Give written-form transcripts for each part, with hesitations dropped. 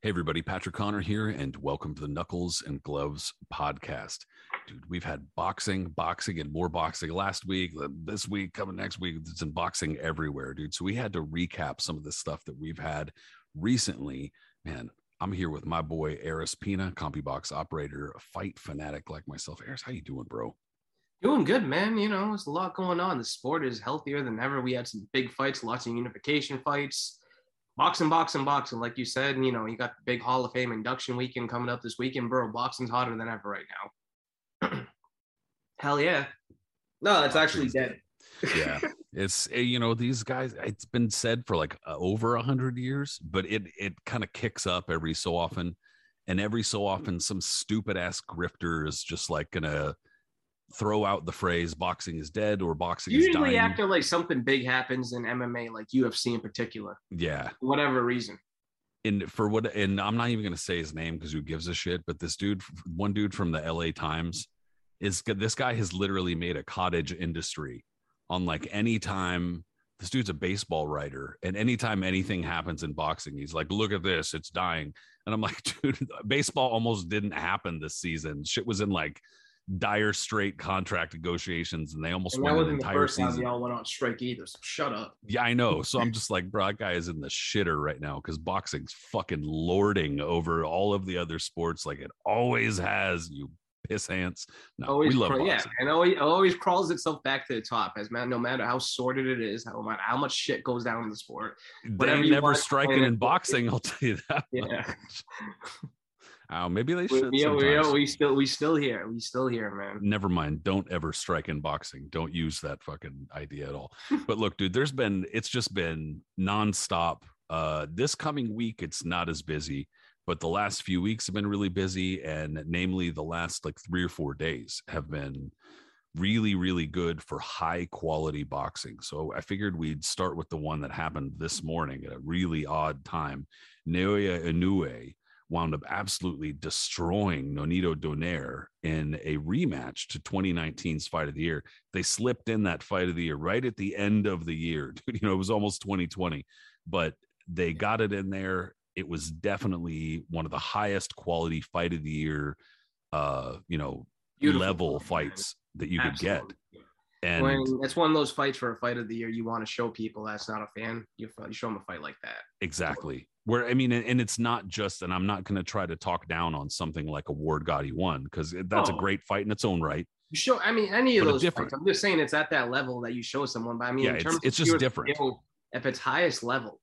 Hey, everybody, Patrick Connor here, and welcome to the Knuckles and Gloves podcast. Dude, we've had boxing, and more boxing last week, this week, coming next week. It's in boxing everywhere, dude. So we had to recap some of the stuff that we've had recently. Man, I'm here with my boy, Aris Pina, CompuBox operator, a fight fanatic like myself. Aris, how you doing, bro? Doing good, man. There's a lot going on. The sport is healthier than ever. We had some big fights, lots of unification fights. Boxing. Like you said, you got the big Hall of Fame induction weekend coming up this weekend, bro. Boxing's hotter than ever right now. Hell yeah. No, it's actually dead. Yeah. It's, these guys, it's been said for like over 100 years, but it kind of kicks up every so often. And every so often, some stupid ass grifter is just like going to throw out the phrase boxing is dead or boxing is dying. Usually after like something big happens in MMA, like UFC in particular. Yeah. For whatever reason. And I'm not even going to say his name because who gives a shit, but one dude from the LA Times this guy has literally made a cottage industry on like anytime this dude's a baseball writer and anytime anything happens in boxing, he's like, look at this, it's dying. And I'm like, dude, baseball almost didn't happen this season. Shit was in like dire straight contract negotiations and they almost won an entire season. Y'all went on strike either, so shut up. Yeah, I know. So I'm just like, bro, that guy is in the shitter right now because boxing's fucking lording over all of the other sports like it always has, you piss ants. No, always we love boxing. Yeah, and always crawls itself back to the top, as man, no matter how sordid it is, no matter how much shit goes down in the sport. They never striking in boxing, I'll tell you that. Yeah. Maybe they should. We still here, man. Never mind. Don't ever strike in boxing. Don't use that fucking idea at all. But look, dude, it's just been nonstop. This coming week, it's not as busy, but the last few weeks have been really busy, and namely the last like 3 or 4 days have been really, really good for high quality boxing. So I figured we'd start with the one that happened this morning at a really odd time. Naoya Inoue wound up absolutely destroying Nonito Donaire in a rematch to 2019's Fight of the Year. They slipped in that Fight of the Year right at the end of the year. Dude, it was almost 2020, but they got it in there. It was definitely one of the highest quality Fight of the Year, level fights that you could get. And it's one of those fights for a Fight of the Year. You want to show people that's not a fan. You show them a fight like that. Exactly. Where, I mean, and it's not just, and I'm not going to try to talk down on something like a Ward Gotti one, because that's a great fight in its own right. Any of those fights. I'm just saying it's at that level that you show someone. But I mean, yeah, in terms it's just different. If it's highest level.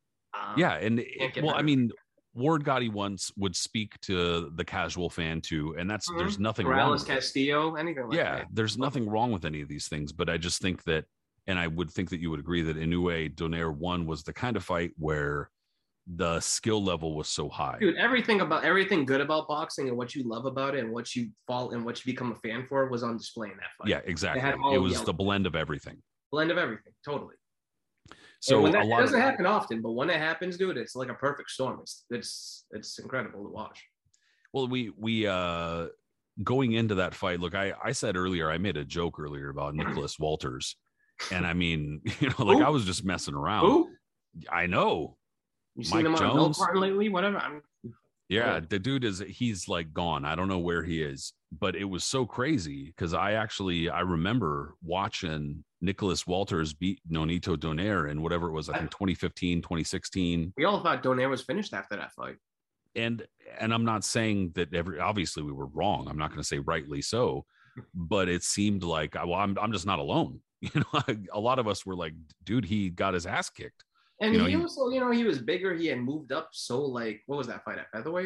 Ward Gotti once would speak to the casual fan too, and that's there's nothing Morales, wrong with Castillo, anything like that. Yeah, there's nothing wrong with any of these things, but I just think that, and I would think that you would agree that Inoue Donaire 1 was the kind of fight where the skill level was so high. Dude, everything good about boxing and what you love about it and what you become a fan for was on display in that fight. Yeah, exactly. It was the blend of everything. Totally. So it doesn't happen often, but when it happens, dude, it's like a perfect storm. It's incredible to watch. Well, we going into that fight, look, I said earlier, I made a joke earlier about Nicholas Walters, and I mean, I was just messing around. Who? I know. You seen him on Milk Carton lately? Whatever. Yeah, the dude he's like gone. I don't know where he is, but it was so crazy because I remember watching Nicholas Walters beat Nonito Donaire in whatever it was, I think 2015, 2016. We all thought Donaire was finished after that fight. And I'm not saying that obviously we were wrong. I'm not going to say rightly so, but it seemed like, well, I'm just not alone. A lot of us were like, dude, he got his ass kicked. And he also, he was bigger. He had moved up. So like, what was that fight at featherweight?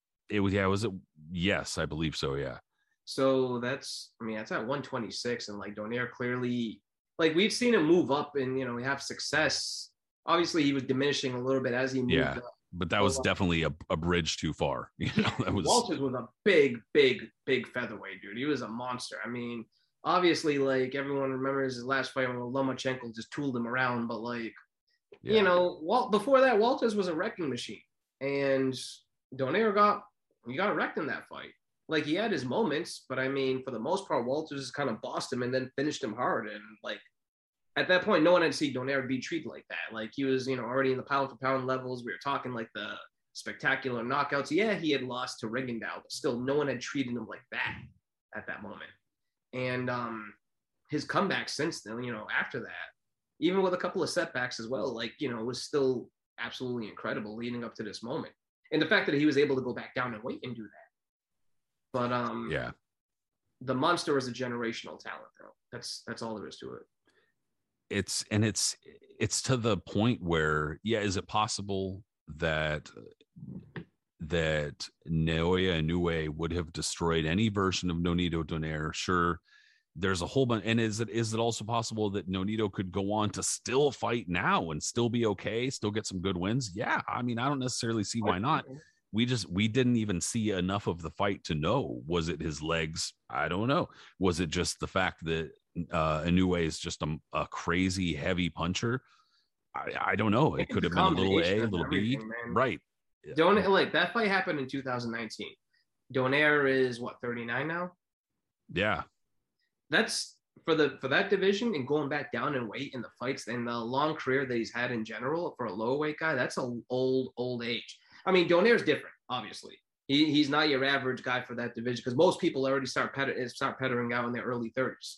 Yes, I believe so. Yeah. So that's at 126. And like Donaire clearly, like we've seen him move up and, we have success. Obviously he was diminishing a little bit as he moved up. But that was definitely a bridge too far. Walters was a big featherweight, dude. He was a monster. I mean, obviously like everyone remembers his last fight when Lomachenko just tooled him around, but like, before that, Walters was a wrecking machine, and Donaire got wrecked in that fight. Like he had his moments, but I mean, for the most part, Walters just kind of bossed him and then finished him hard. And like at that point, no one had seen Donaire be treated like that. Like he was, already in the pound for pound levels. We were talking like the spectacular knockouts. Yeah, he had lost to Rigondeaux, but still, no one had treated him like that at that moment. And his comeback since then, after that, even with a couple of setbacks as well, was still absolutely incredible leading up to this moment. And the fact that he was able to go back down and weight and do that. But yeah, the monster is a generational talent, though. That's all there is to it. It's to the point where, is it possible that Naoya Inoue would have destroyed any version of Nonito Donaire? Sure, there's a whole bunch. And is it also possible that Nonito could go on to still fight now and still be okay, still get some good wins? Yeah, I mean, I don't necessarily see why not. We didn't even see enough of the fight to know. Was it his legs? I don't know. Was it just the fact that Inoue is just a crazy heavy puncher? I don't know. It could have been a little A, a little B. Man. Right. That fight happened in 2019. Donaire is what, 39 now? Yeah. That's for that division, and going back down in weight in the fights and the long career that he's had in general for a low weight guy. That's an old age. I mean, Donaire's different, obviously. He's not your average guy for that division because most people already start pettering out in their early 30s.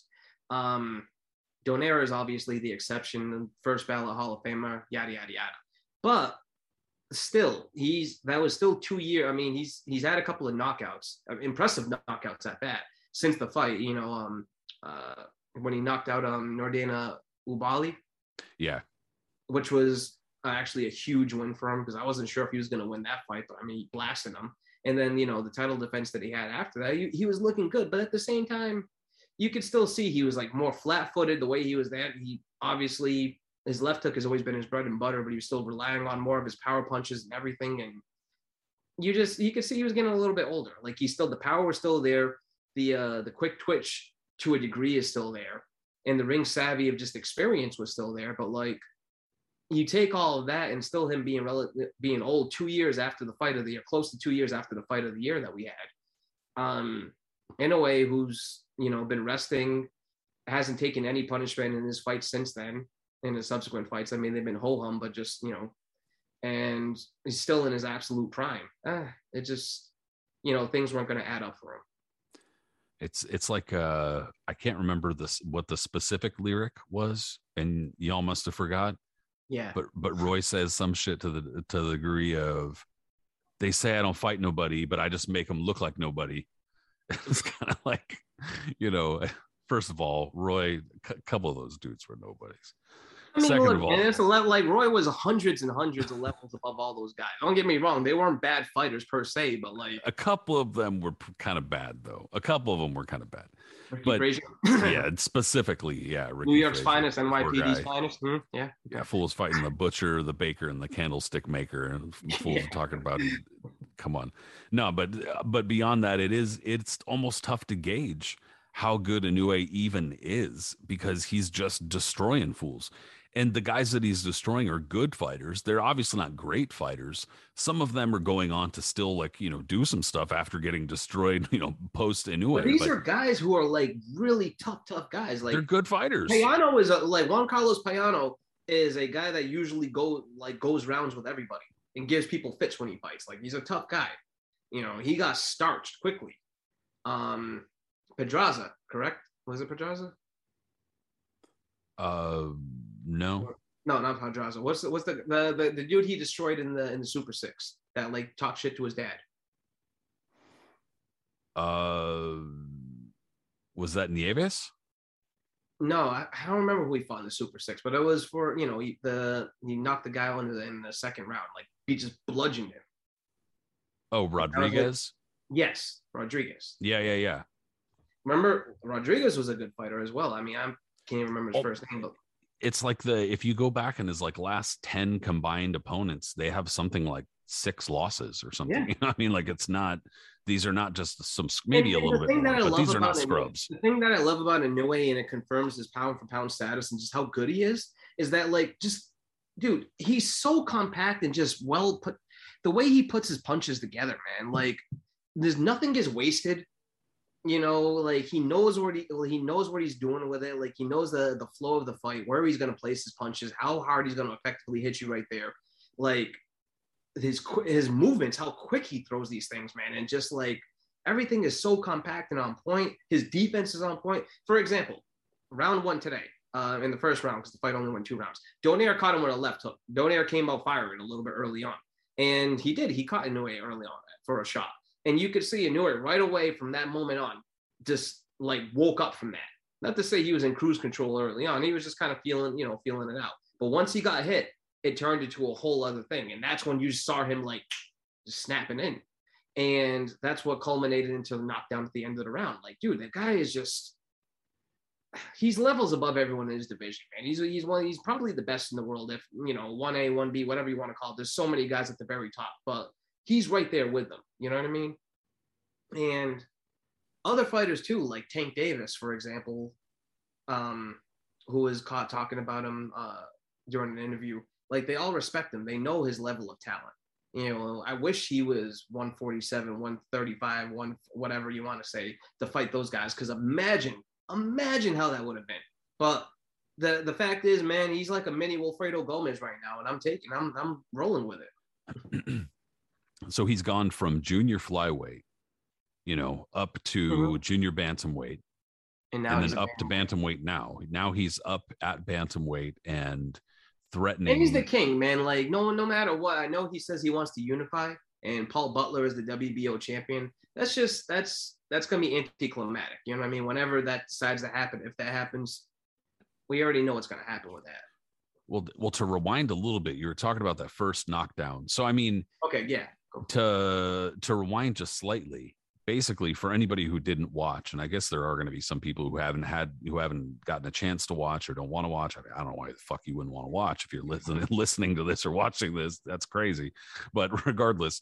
Donaire is obviously the exception, first ballot Hall of Famer, yada yada yada. But still, that was still 2 years. I mean, he's had a couple of knockouts, impressive knockouts at that since the fight. When he knocked out Nordena Ubali. Yeah, which was actually a huge win for him because I wasn't sure if he was going to win that fight, but I mean, he blasted him. And then, the title defense that he had after that, he was looking good. But at the same time, you could still see he was like more flat-footed the way he was there. He obviously, his left hook has always been his bread and butter, but he was still relying on more of his power punches and everything. And you could see he was getting a little bit older. Like the power was still there. The quick twitch to a degree is still there. And the ring savvy of just experience was still there. But you take all of that and still him being old 2 years after the fight of the year, close to 2 years after the fight of the year that we had. Inoue, who's, been resting, hasn't taken any punishment in his fight since then, in his subsequent fights. I mean, they've been ho-hum, but just, and he's still in his absolute prime. It just, things weren't going to add up for him. It's like I can't remember what the specific lyric was, and y'all must have forgot. Yeah. But Roy says some shit to the degree of, they say I don't fight nobody, but I just make them look like nobody. It's kind of like, first of all, Roy, a couple of those dudes were nobodies. I mean, second of all, and it's a level like Roy was hundreds and hundreds of levels above all those guys. Don't get me wrong; they weren't bad fighters per se, but a couple of them were kind of bad, though. A couple of them were kind of bad. Ricky Frazier. Yeah, specifically, yeah. Ricky New York's Frazier, finest, NYPD's finest. Yeah, fools fighting the butcher, the baker, and the candlestick maker, and fools are talking about it. Come on, no, but beyond that, it's almost tough to gauge how good Inoue even is because he's just destroying fools. And the guys that he's destroying are good fighters. They're obviously not great fighters. Some of them are going on to still do some stuff after getting destroyed, post Inoue. But these are guys who are really tough guys. They're good fighters. Payano is Juan Carlos Payano is a guy that usually goes rounds with everybody and gives people fits when he fights. He's a tough guy. He got starched quickly. Pedraza, correct? Was it Pedraza? No, not Pedraza. What's the dude he destroyed in the Super Six that talked shit to his dad? Was that Nieves? No, I don't remember who he fought in the Super Six, but it was for he knocked the guy out in the second round, he just bludgeoned him. Oh, Rodriguez. Yes, Rodriguez. Yeah. Remember, Rodriguez was a good fighter as well. I mean, I can't even remember his first name, but it's if you go back in his last 10 combined opponents, they have something like 6 losses or something. Yeah. I mean, it's not, these are not just some, maybe a little bit more, but these are not scrubs. The thing that I love about Inoue, and it confirms his pound for pound status and just how good he is that dude, he's so compact and just well put. The way he puts his punches together, man, there's nothing gets wasted. He knows what he's doing with it. He knows the flow of the fight, where he's going to place his punches, how hard he's going to effectively hit you right there. his movements, how quick he throws these things, man, and just like everything is so compact and on point. His defense is on point. For example, round 1 today, in the first round, because the fight only went 2 rounds, Donaire caught him with a left hook. Donaire came out firing a little bit early on, and he caught Inoue early on for a shot, and you could see Inoue right away from that moment on just like woke up from that. Not to say he was in cruise control early on, he was just kind of feeling it out. But once he got hit, it turned into a whole other thing, and that's when you saw him like just snapping in. And that's what culminated into the knockdown at the end of the round. Like, dude, that guy is he's levels above everyone in his division, man. He's probably the best in the world. If 1A, 1B, whatever you want to call it. There's so many guys at the very top, but he's right there with them. You know what I mean? And other fighters too, like Tank Davis, for example, who was caught talking about him during an interview. Like, they all respect him. They know his level of talent. I wish he was 147, 135, whatever you want to say, to fight those guys. Because imagine how that would have been. But the fact is, man, he's like a mini Wilfredo Gomez right now, and I'm rolling with it. So he's gone from junior flyweight, up to junior bantamweight, and then up to bantamweight now. Now he's up at bantamweight and threatening. And he's the king, man. Like, no matter what. I know he says he wants to unify, and Paul Butler is the WBO champion. That's gonna be anticlimactic. You know what I mean? Whenever that decides to happen, if that happens, we already know what's gonna happen with that. Well, to rewind a little bit, you were talking about that first knockdown. So I mean, okay, yeah. To rewind just slightly, basically, for anybody who didn't watch, and I guess there are going to be some people who haven't gotten a chance to watch or don't want to watch. I don't know why the fuck you wouldn't want to watch if you're listening to this or watching this. That's crazy. But regardless,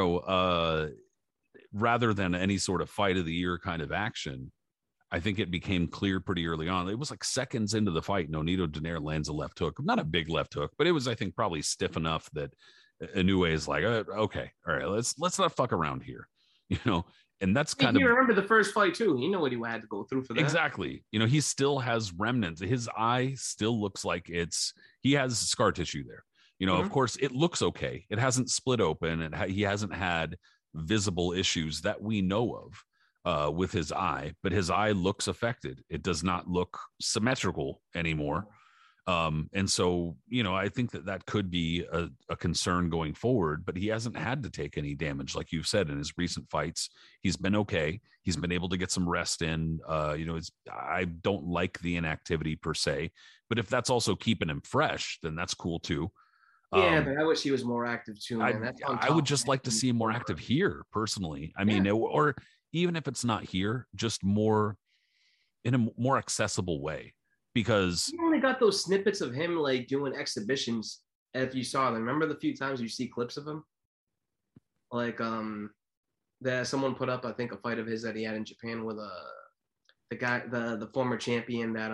rather than any sort of fight of the year kind of action, I think it became clear pretty early on. It was like seconds into the fight, Nonito Donaire lands a left hook. Not a big left hook, but it was, I think, probably stiff enough that Inoue is like, okay, all right, let's not fuck around here, and that's kind of. You remember the first fight too. You know what he had to go through for that. Exactly. He still has remnants. His eye still looks like he has scar tissue there. Of course, it looks okay. It hasn't split open, and he hasn't had visible issues that we know of with his eye, but his eye looks affected. It does not look symmetrical anymore. And so, I think that could be a concern going forward, but he hasn't had to take any damage. Like you've said, in his recent fights, he's been okay. He's been able to get some rest in. I don't like the inactivity per se, but if that's also keeping him fresh, then that's cool too. Yeah, but I wish he was more active too, man. I would just like to see him more active here, personally. I mean, or even if it's not here, just more in a more accessible way. Because you only got those snippets of him like doing exhibitions. If you saw them, remember the few times you see clips of him, like that someone put up, I think, a fight of his that he had in Japan with the guy, the former champion that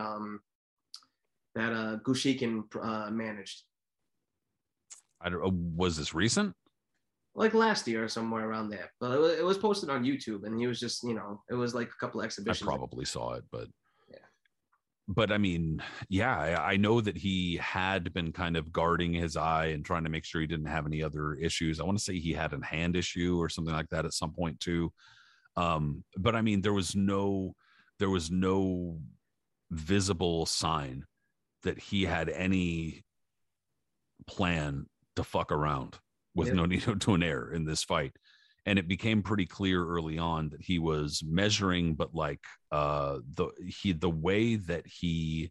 Gushikin managed. I don't. Was this recent? Like last year or somewhere around there, but it was posted on YouTube, and he was just, it was like a couple of exhibitions. I probably saw it, but. But I mean, I know that he had been kind of guarding his eye and trying to make sure he didn't have any other issues. I want to say he had a hand issue or something like that at some point too. But I mean, there was no visible sign that he had any plan to fuck around with Nonito Donaire in this fight. And it became pretty clear early on that he was measuring, but like the way that he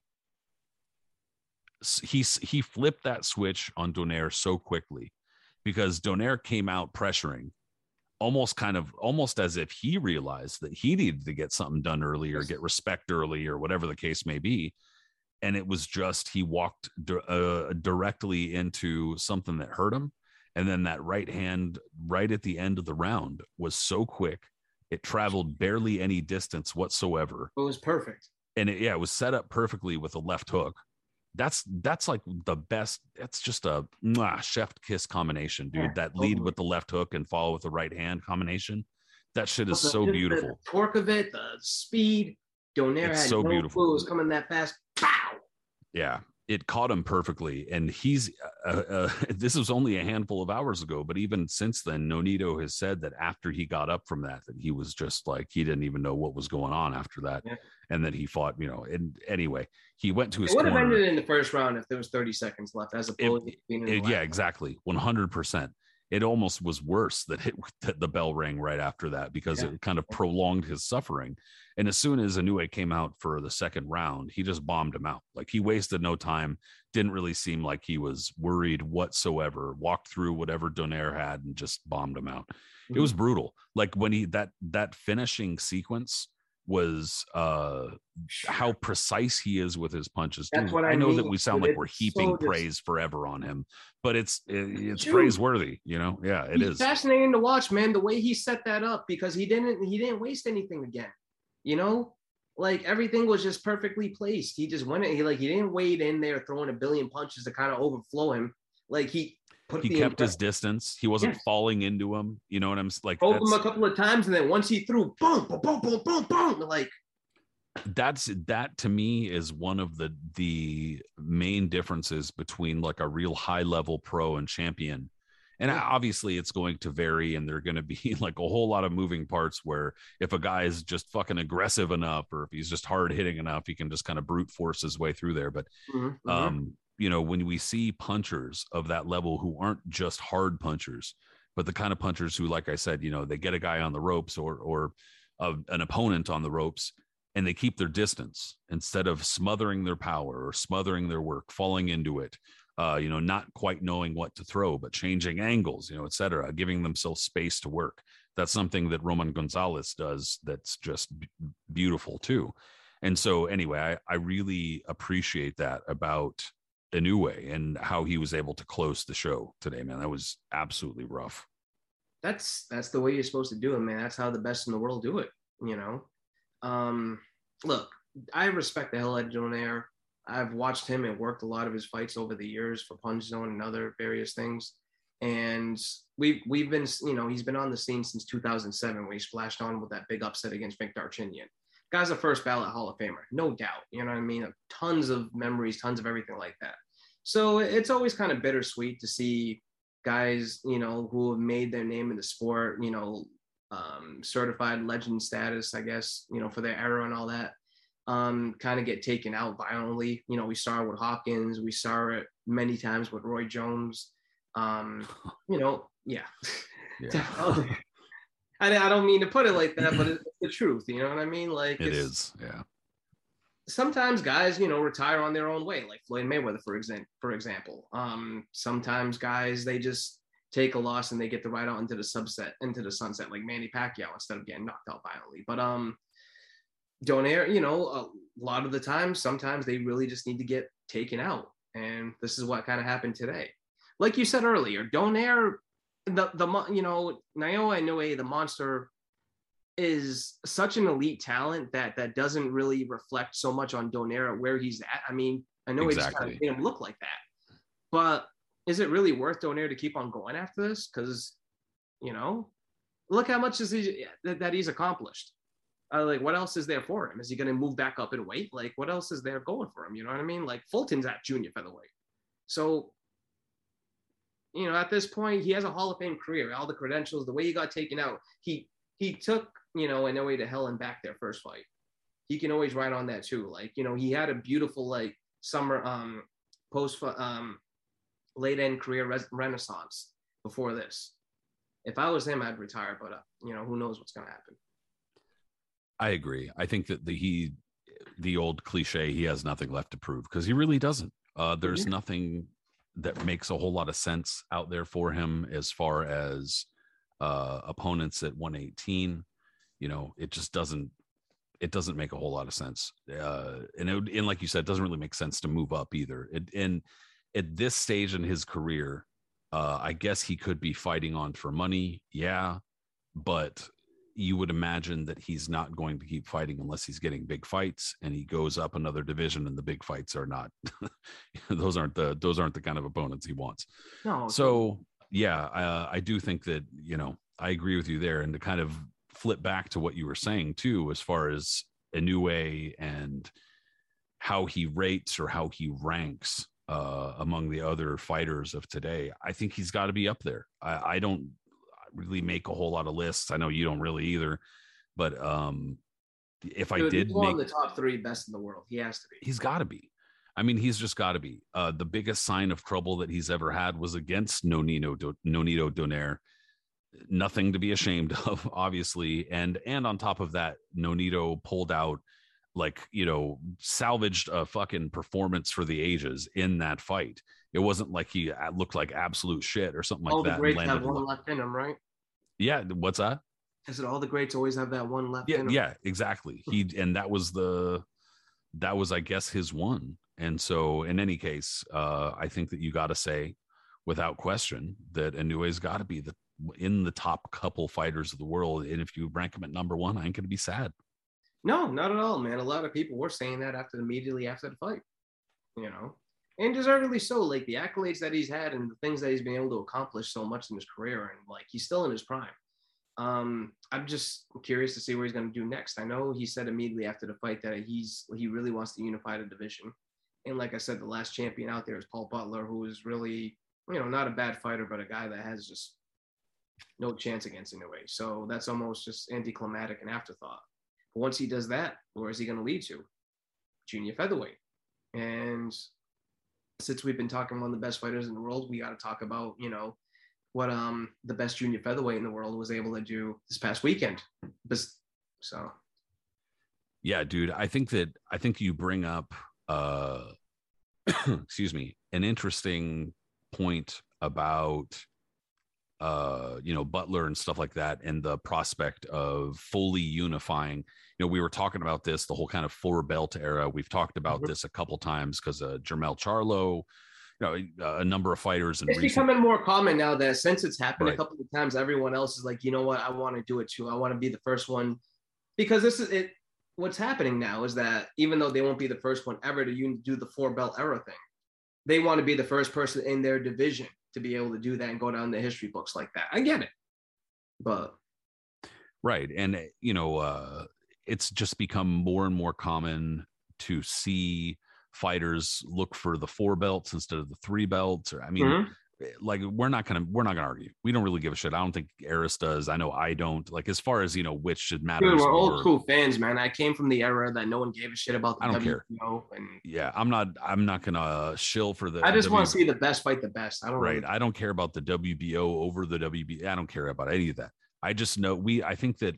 flipped that switch on Donaire so quickly, because Donaire came out pressuring, almost as if he realized that he needed to get something done early or get respect early or whatever the case may be. And it was just he walked directly into something that hurt him. And then that right hand right at the end of the round was so quick. It traveled barely any distance whatsoever. It was perfect. And it was set up perfectly with a left hook. That's like the best. That's just a chef kiss combination, dude. That lead with the left hook and follow with the right hand combination. That shit is so beautiful. The torque of it, the speed. Donaire had so no beautiful. clue it was coming that fast. Pow! Yeah. it caught him perfectly. And he's this was only a handful of hours ago, but even since then, Nonito has said that after he got up from that he was just like, he didn't even know what was going on after that. Yeah. And then he fought, and anyway, he went to his corner. It would have ended in the first round if there was 30 seconds left, as opposed to being in the yeah, exactly. 100%. It almost was worse that the bell rang right after that, because it kind of prolonged his suffering. And as soon as Inoue came out for the second round, he just bombed him out. Like, he wasted no time, didn't really seem like he was worried whatsoever, walked through whatever Donaire had and just bombed him out. Mm-hmm. It was brutal. Like, when he, that finishing sequence was how precise he is with his punches. That's what I know mean. That we sound like we're heaping praise forever on him, but it's praiseworthy, Yeah, it is fascinating to watch, man, the way he set that up, because he didn't waste anything again. Like, everything was just perfectly placed. He just went, he didn't wade in there throwing a billion punches to kind of overflow him. Like, he kept his distance. He wasn't falling into him. You know what I'm like? Hold him a couple of times, and then once he threw, boom, boom, boom, boom, boom, boom. Like, that to me is one of the main differences between like a real high level pro and champion. And obviously it's going to vary, and there are going to be like a whole lot of moving parts where if a guy is just fucking aggressive enough, or if he's just hard hitting enough, he can just kind of brute force his way through there. But when we see punchers of that level who aren't just hard punchers, but the kind of punchers who, like I said, they get a guy on the ropes or an opponent on the ropes, and they keep their distance instead of smothering their power or smothering their work, falling into it, not quite knowing what to throw, but changing angles, et cetera, giving themselves space to work. That's something that Roman Gonzalez does that's just beautiful too. And so anyway, I really appreciate that about Inoue and how he was able to close the show today, man. That was absolutely rough. That's the way you're supposed to do it, man. That's how the best in the world do it, Look, I respect the hell out of Donaire. I've watched him and worked a lot of his fights over the years for Punch Zone and other various things. And we've been, he's been on the scene since 2007 when he splashed on with that big upset against Vic Darchinyan. Guy's a first ballot Hall of Famer, no doubt. You know what I mean? Tons of memories, tons of everything like that. So it's always kind of bittersweet to see guys, who have made their name in the sport, certified legend status, I guess, for their era and all that, kind of get taken out violently. We saw it with Hopkins. We saw it many times with Roy Jones. Yeah. I don't mean to put it like that, but it's the truth. You know what I mean? Like, it is. Yeah. Sometimes guys, retire on their own way, like Floyd Mayweather, for example. Sometimes guys, they just take a loss and they get to ride out into the sunset, like Manny Pacquiao, instead of getting knocked out violently. But Donaire, a lot of the time, sometimes they really just need to get taken out, and this is what kind of happened today. Like you said earlier, Donaire, Naoya Inoue, the monster, is such an elite talent that doesn't really reflect so much on Donaire where he's at. I mean, I know he just kind of made him look like that, but is it really worth Donaire to keep on going after this? Because, look how much that he's accomplished. Like, what else is there for him? Is he going to move back up in weight? Like, what else is there going for him? You know what I mean? Like, Fulton's at junior featherweight. So, at this point, he has a Hall of Fame career, all the credentials, the way he got taken out. He took, Inoue to hell and back their first fight. He can always ride on that too. Like, he had a beautiful, like, summer post late end career renaissance before this. If I was him, I'd retire, but who knows what's going to happen. I agree. I think that the old cliche, he has nothing left to prove, because he really doesn't. There's nothing that makes a whole lot of sense out there for him as far as opponents at 118. It just doesn't make a whole lot of sense. And like you said, it doesn't really make sense to move up either. And at this stage in his career, I guess he could be fighting on for money. Yeah. But you would imagine that he's not going to keep fighting unless he's getting big fights, and he goes up another division, and the big fights are not, those aren't the kind of opponents he wants. No. So yeah, I do think that, I agree with you there. And to kind of flip back to what you were saying too, as far as Inoue and how he rates or how he ranks among the other fighters of today, I think he's got to be up there. I don't really make a whole lot of lists. I know you don't really either, but if I did he's one of the top 3 best in the world. He has to be. He's got to be. I mean, he's just got to be. The biggest sign of trouble that he's ever had was against Nonito Donaire. Nothing to be ashamed of, obviously. And on top of that, Nonito pulled out, like, you know, salvaged a fucking performance for the ages in that fight. It wasn't like he looked like absolute shit or something like all that. All the greats have one left in him, right? Yeah. What's that? I said all the greats always have that one left in him. Yeah, exactly. And that was, I guess, his one. And so in any case, I think that you got to say without question that Inoue's got to be in the top couple fighters of the world. And if you rank him at number 1, I ain't going to be sad. No, not at all, man. A lot of people were saying that immediately after the fight, you know, and deservedly so. Like the accolades that he's had and the things that he's been able to accomplish so much in his career, and like he's still in his prime. I'm just curious to see what he's going to do next. I know he said immediately after the fight that he really wants to unify the division. And like I said, the last champion out there is Paul Butler, who is really, you know, not a bad fighter, but a guy that has just no chance against Inoue. So that's almost just anticlimactic and afterthought. But once he does that, where is he going to lead to? Junior featherweight. And since we've been talking one of the best fighters in the world, we got to talk about, you know, what the best junior featherweight in the world was able to do this past weekend. So yeah, dude, I think you bring up excuse me, an interesting point about you know, Butler and stuff like that, and the prospect of fully unifying. You know, we were talking about this, the whole kind of 4-belt era. We've talked about this a couple times because Jermell Charlo, you know, a number of fighters. And it's becoming more common now that since it's happened right. a couple of times, everyone else is like, you know what, I want to do it too. I want to be the first one, because this is it. What's happening now is that even though they won't be the first one ever to do the 4-belt era thing, they want to be the first person in their division to be able to do that and go down the history books like that. I get it, but right. And you know, it's just become more and more common to see fighters look for the 4 belts instead of the 3 belts. Or I mean, like we're not gonna argue. We don't really give a shit. I don't think Aris does. I know I don't. Like as far as, you know, which should matter. Dude, we're old school fans, man. I came from the era that no one gave a shit about the I don't care. And yeah, I'm not gonna shill for the. I just want to see the best fight the best. I don't right. Really... I don't care about the WBO over the WBA. I don't care about any of that. I just know I think that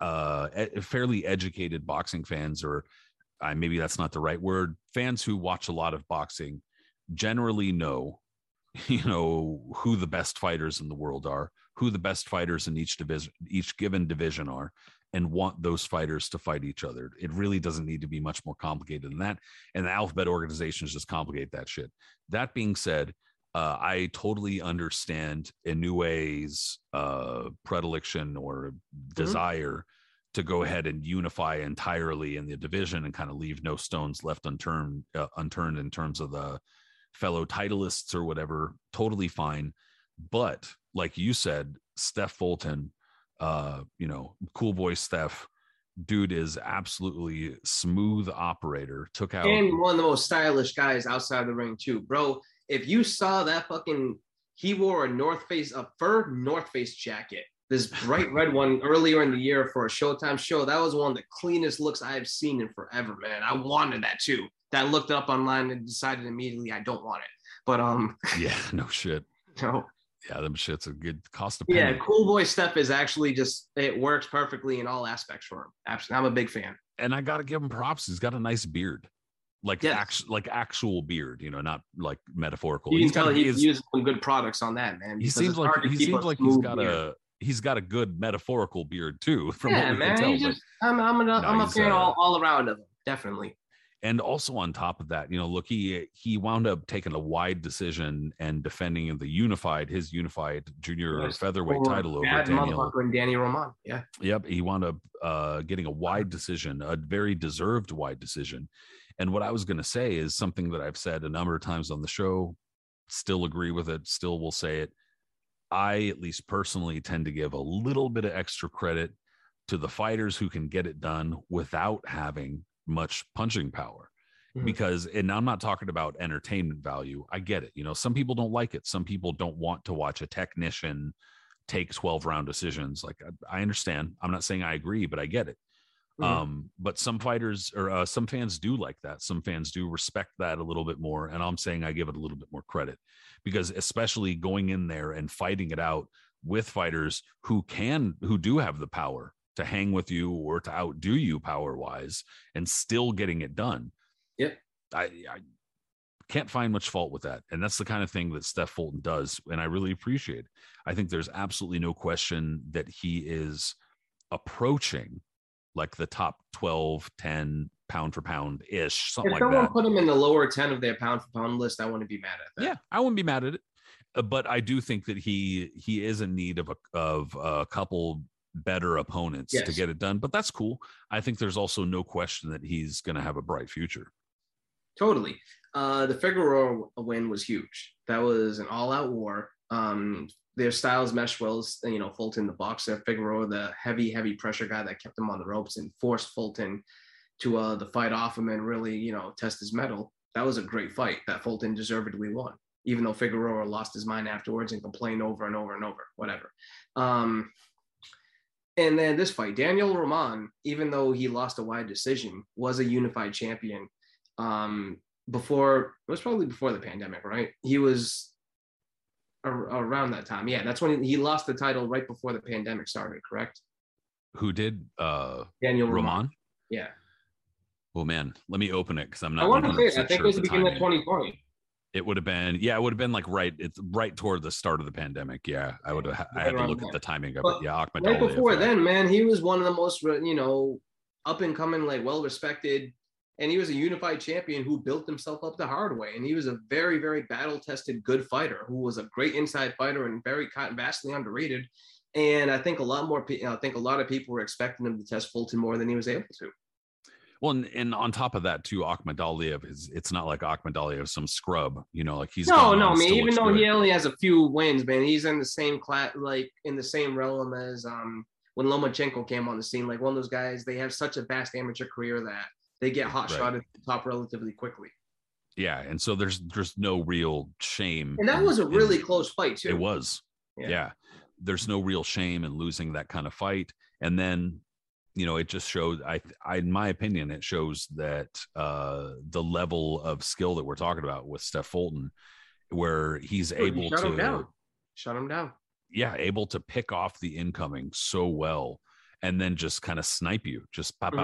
fairly educated boxing fans, or maybe that's not the right word, fans who watch a lot of boxing generally know, you know, who the best fighters in the world are, who the best fighters in each given division are, and want those fighters to fight each other. It really doesn't need to be much more complicated than that. And the alphabet organizations just complicate that shit. That being said, I totally understand Inoue's predilection or desire to go ahead and unify entirely in the division and kind of leave no stones left unturned in terms of the fellow titleists or whatever. Totally fine. But like you said, Steph Fulton, you know, cool boy Steph, dude is absolutely smooth operator. Took out and one of the most stylish guys outside the ring too, bro. If you saw that he wore a fur North Face jacket, this bright red one earlier in the year for a Showtime show. That was one of the cleanest looks I've seen in forever, man. I wanted that too. That looked it up online and decided immediately I don't want it. But yeah, no shit. No. Yeah, them shit's a good cost of penny. Yeah, cool boy Steph is actually it works perfectly in all aspects for him. Absolutely. I'm a big fan. And I gotta give him props. He's got a nice beard. Like actual beard, you know, not like metaphorical. You can tell he's using some good products on that, man. He seems like he's got a good metaphorical beard too. From what we can tell. I'm a fan all around of him, definitely. And also on top of that, you know, look, he wound up taking a wide decision and defending his unified junior featherweight title over Danny Roman. Yeah. Yep. He wound up getting a wide decision, a very deserved wide decision. And what I was going to say is something that I've said a number of times on the show, still agree with it, still will say it. I, at least personally, tend to give a little bit of extra credit to the fighters who can get it done without having much punching power. because, and I'm not talking about entertainment value. I get it. Some people don't like it. Some people don't want to watch a technician take 12 round decisions. Like, I understand. I'm not saying I agree, but I get it. But some fighters or some fans do like that. Some fans do respect that a little bit more. And I'm saying I give it a little bit more credit, because especially going in there and fighting it out with fighters who do have the power to hang with you or to outdo you power wise and still getting it done. Yeah. I can't find much fault with that. And that's the kind of thing that Steph Fulton does. And I really appreciate it. I think there's absolutely no question that he is approaching like the top 12, 10 pound for pound ish, something like that. If someone put him in the lower 10 of their pound for pound list, I wouldn't be mad at that. Yeah, I wouldn't be mad at it. But I do think that he is in need of a couple better opponents to get it done. But that's cool. I think there's also no question that he's going to have a bright future. Totally. The Figueroa win was huge. That was an all-out war. Their styles mesh well. Fulton, the boxer, Figueroa, the heavy pressure guy that kept him on the ropes and forced Fulton to the fight off him and really, test his mettle. That was a great fight that Fulton deservedly won, even though Figueroa lost his mind afterwards and complained over and over and over, whatever. And then this fight, Daniel Roman, even though he lost a wide decision, was a unified champion. It was probably before the pandemic, right? He was around that time. Yeah, that's when he lost the title right before the pandemic started, correct? Who did? Daniel Roman? Yeah. Oh man, let me open it because I'm not. I want to say I think it was the beginning of 2020. It would have been, it would have been like it's right toward the start of the pandemic. Yeah, I had to look at the timing of it. Yeah, Ahmed right before then, man, he was one of the most up and coming, like well respected. And he was a unified champion who built himself up the hard way. And he was a very, very battle-tested, good fighter who was a great inside fighter and vastly underrated. And I think a lot of people were expecting him to test Fulton more than he was able to. Well, and on top of that, too, Akhmadaliev it's not like Akhmadaliev some scrub, like he's man. Even though he only has a few wins, man, he's in the same class, like in the same realm as when Lomachenko came on the scene. Like one of those guys, they have such a vast amateur career that they get hot shot at the top relatively quickly. Yeah, and so there's no real shame. And that was a really close fight too. It was. Yeah. There's no real shame in losing that kind of fight. And then, it just shows, in my opinion, it shows that the level of skill that we're talking about with Steph Fulton, where he's able to shut him down. Yeah, able to pick off the incoming so well. And then just kind of snipe you, just pop,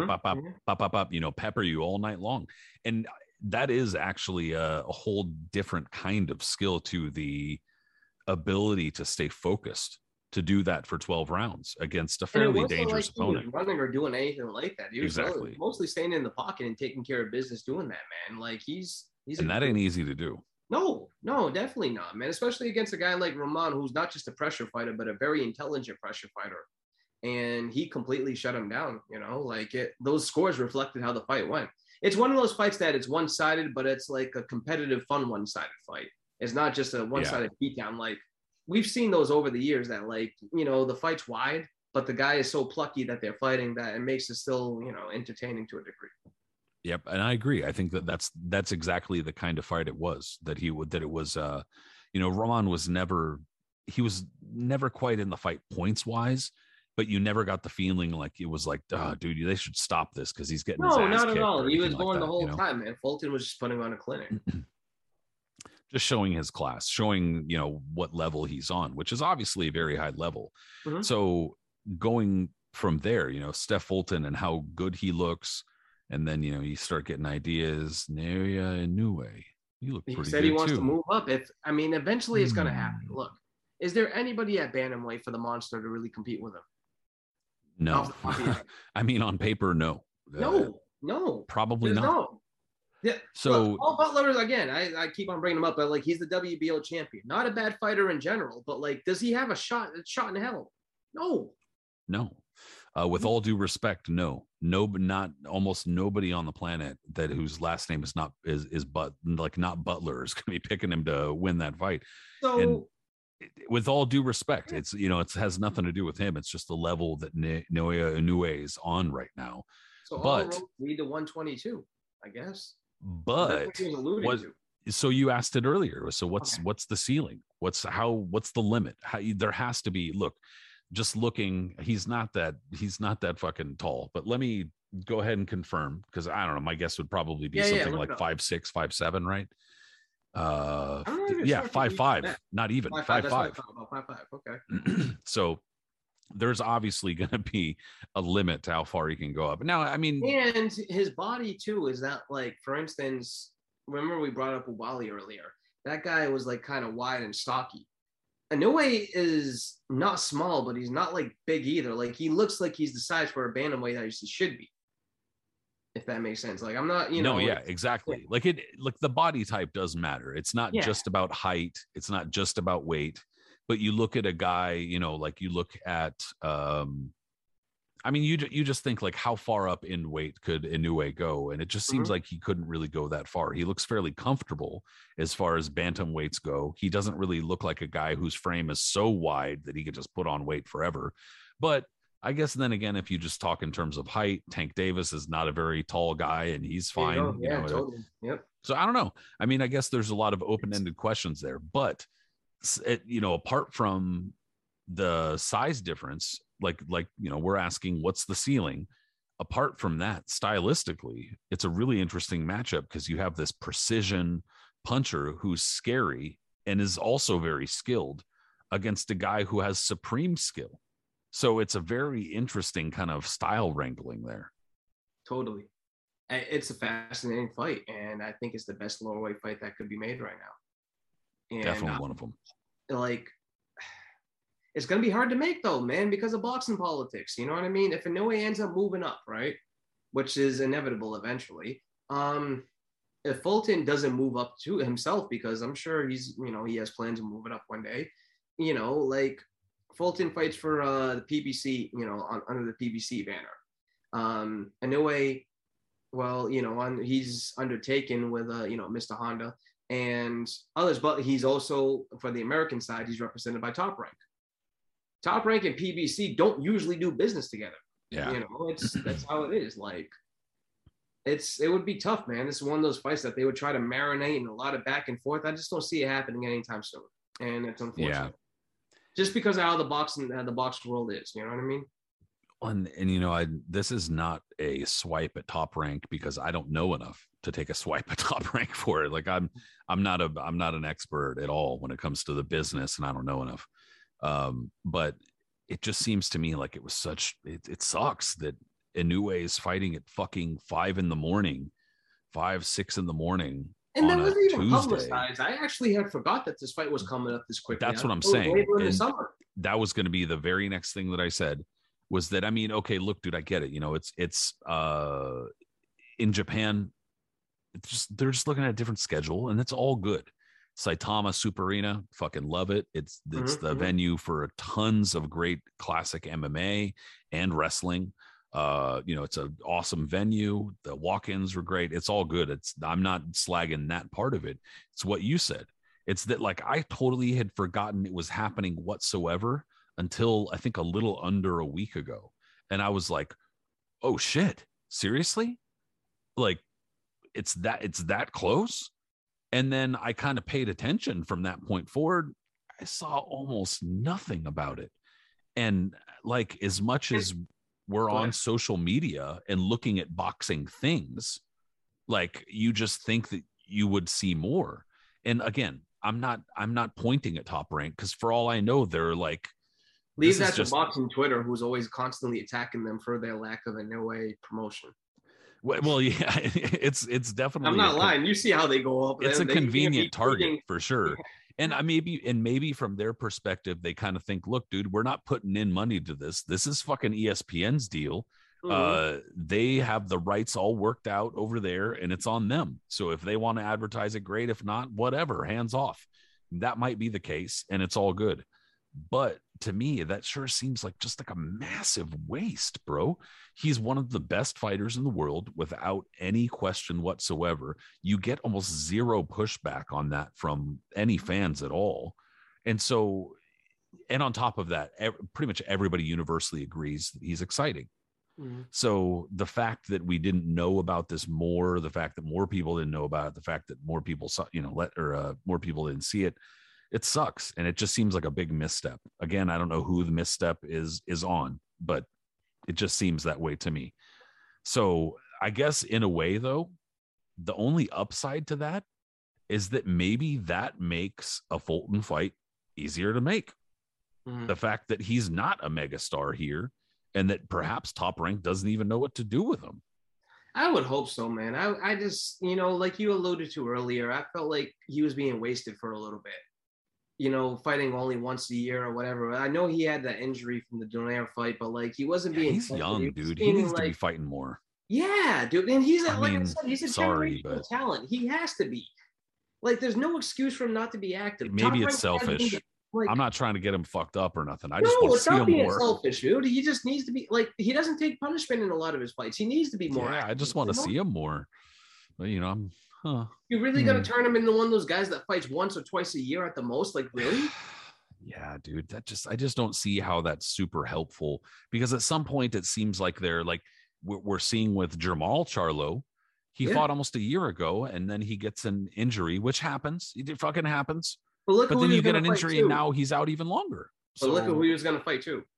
pepper you all night long. And that is actually a whole different kind of skill to the ability to stay focused, to do that for 12 rounds against a fairly dangerous opponent. He was running or doing anything like that. He was mostly staying in the pocket and taking care of business doing that, man. Like and that ain't easy to do. No, definitely not, man. Especially against a guy like Roman, who's not just a pressure fighter, but a very intelligent pressure fighter. And he completely shut him down, those scores reflected how the fight went. It's one of those fights that it's one-sided, but it's like a competitive, fun one-sided fight. It's not just a one-sided beatdown. Like we've seen those over the years that the fight's wide, but the guy is so plucky that they're fighting that it makes it still, entertaining to a degree. Yep. And I agree. I think that's exactly the kind of fight it was Roman was never quite in the fight points wise. But you never got the feeling like it was like, dude, they should stop this because he's getting his ass not kicked at all. He was going the whole time, man. Fulton was just putting on a clinic. Just showing his class, showing, what level he's on, which is obviously a very high level. Mm-hmm. So going from there, Steph Fulton and how good he looks. And then, you start getting ideas. Naoya Inoue, you look pretty good. He said he wants to move up. Eventually it's going to happen. Look, is there anybody at bantamweight for the monster to really compete with him? No. I mean, on paper, no. No. Probably not. No. Yeah. So Paul Butler, again, I keep on bringing him up, but he's the WBO champion. Not a bad fighter in general, but does he have a shot in hell? No. With all due respect, no, not almost nobody on the planet whose last name is not Butler is going to be picking him to win that fight. So. And with all due respect, it's it has nothing to do with him. It's just the level that Naoya Inoue is on right now. So all roads lead to 122, I guess. But what he was alluding to. So you asked it earlier. So Okay. what's the ceiling? What's the limit? There has to be, look, just looking, he's not that fucking tall, but let me go ahead and confirm, because I don't know, my guess would probably be something like 5'6", 5'7", right? Yeah, 5'5", not even 5'5". 5'5". Okay. So there's obviously going to be a limit to how far he can go up. Now, I mean, and his body too is not like, for instance, remember we brought up Wally earlier. That guy was like kind of wide and stocky. Inoue is not small, but he's not like big either. Like he looks like he's the size for a bantamweight that he should be. If that makes sense. Like I'm not, you know. No, yeah, exactly. Yeah. Like the body type does matter. It's not just about height. It's not just about weight. But you look at a guy, you know, like you look at, I mean, you just think like how far up in weight could Inoue go, and it just seems like he couldn't really go that far. He looks fairly comfortable as far as bantam weights go. He doesn't really look like a guy whose frame is so wide that he could just put on weight forever. But I guess then again, if you just talk in terms of height, Tank Davis is not a very tall guy, and he's fine. You know, totally. Yep. So I don't know. I mean, I guess there's a lot of open-ended questions there, but you know, apart from the size difference, like you know, we're asking what's the ceiling. Apart from that, stylistically, it's a really interesting matchup because you have this precision puncher who's scary and is also very skilled against a guy who has supreme skill. So it's a very interesting kind of style wrangling there. Totally. It's a fascinating fight, and I think it's the best lower weight fight that could be made right now. And, definitely one of them. Like, it's going to be hard to make, though, man, because of boxing politics. You know what I mean? If Inoue ends up moving up, right, which is inevitable eventually, if Fulton doesn't move up to himself, because I'm sure he's, you know, he has plans to move it up one day, you know, like Fulton fights for the PBC, you know, under the PBC banner. Inoue, well, you know, he's undertaken with, you know, Mr. Honda and others, but he's also, for the American side, he's represented by Top Rank. Top Rank and PBC don't usually do business together. Yeah, you know, that's how it is. Like, it would be tough, man. This is one of those fights that they would try to marinate and a lot of back and forth. I just don't see it happening anytime soon, and it's unfortunate. Yeah. Just because of how the boxing world is, you know what I mean? And you know, this is not a swipe at Top Rank because I don't know enough to take a swipe at Top Rank for it. Like I'm not an expert at all when it comes to the business, and I don't know enough. But it just seems to me like it was it sucks that Inoue is fighting at fucking 5 a.m, 5, 6 a.m. And that wasn't even publicized. I actually had forgot that this fight was coming up this quickly. That's what I'm saying. That was going to be the very next thing that I said, was that, I mean, okay, look, dude, I get it. You know, it's in Japan, they're just looking at a different schedule, and it's all good. Saitama Super Arena, fucking love it. It's the venue for tons of great classic MMA and wrestling. You know, it's an awesome venue. The walk-ins were great. It's all good. I'm not slagging that part of it. It's what you said. It's that, like, I totally had forgotten it was happening whatsoever until I think a little under a week ago. And I was like, oh shit, seriously? Like, it's that close? And then I kind of paid attention from that point forward. I saw almost nothing about it. And like, as much as we're on social media and looking at boxing things, like, you just think that you would see more. And again, I'm not pointing at Top Rank, because for all I know, they're like, leave that to boxing Twitter, who's always constantly attacking them for their lack of Inoue promotion. Well, yeah, it's definitely. I'm not lying. You see how they go up. It's a convenient target for sure. And maybe from their perspective, they kind of think, look, dude, we're not putting in money to this. This is fucking ESPN's deal. They have the rights all worked out over there, and it's on them. So if they want to advertise it, great. If not, whatever, hands off. That might be the case, and it's all good. But to me, that sure seems like just like a massive waste, bro. He's one of the best fighters in the world without any question whatsoever. You get almost zero pushback on that from any fans at all. And so, and on top of that, pretty much everybody universally agrees that he's exciting. Mhm. So the fact that we didn't know about this more, the fact that more people didn't know about it, the fact that more people saw, more people didn't see it, it sucks. And it just seems like a big misstep. Again, I don't know who the misstep is on, but it just seems that way to me. So I guess in a way, though, the only upside to that is that maybe that makes a Fulton fight easier to make. Mhm. The fact that he's not a megastar here and that perhaps Top Rank doesn't even know what to do with him. I would hope so, man. I just, like you alluded to earlier, I felt like he was being wasted for a little bit. Fighting only once a year or whatever. I know he had that injury from the Donaire fight, but like he wasn't being. He's young, he dude. He needs to be fighting more. Yeah, dude. And he's like I mean, said, he's a sorry, generational but talent. He has to be. Like, there's no excuse for him not to be active. maybe it's selfish. Like, I'm not trying to get him fucked up or nothing. I no, just want to it's see not him being more. selfish, dude. He just needs to be like he doesn't take punishment in a lot of his fights. He needs to be more. Yeah, active, I just want to see him more. But, I'm. You really got to turn him into one of those guys that fights once or twice a year at the most? Like, really? Yeah, dude. I just don't see how that's super helpful, because at some point it seems like they're like we're seeing with Jermall Charlo. He fought almost a year ago, and then he gets an injury, which happens. It fucking happens. But then you get an injury, and now he's out even longer. But look at who he was going to fight too.